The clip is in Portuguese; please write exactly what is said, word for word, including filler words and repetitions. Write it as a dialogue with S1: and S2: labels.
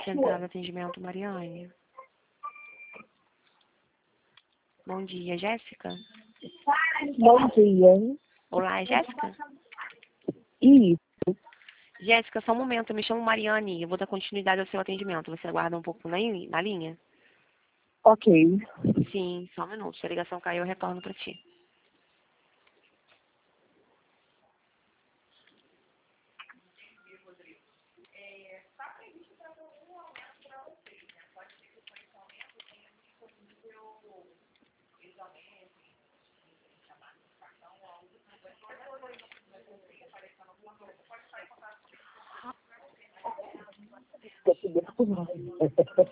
S1: Central de Atendimento, Mariane. Bom dia, Jéssica.
S2: Bom dia.
S1: Olá, é Jéssica?
S2: Isso.
S1: Jéssica, só um momento, eu me chamo Mariane, eu vou dar continuidade ao seu atendimento. Você aguarda um pouco na, na linha?
S2: Ok.
S1: Sim, só um minuto. Se a ligação cair, eu retorno para ti.
S2: Quer pedir por nós.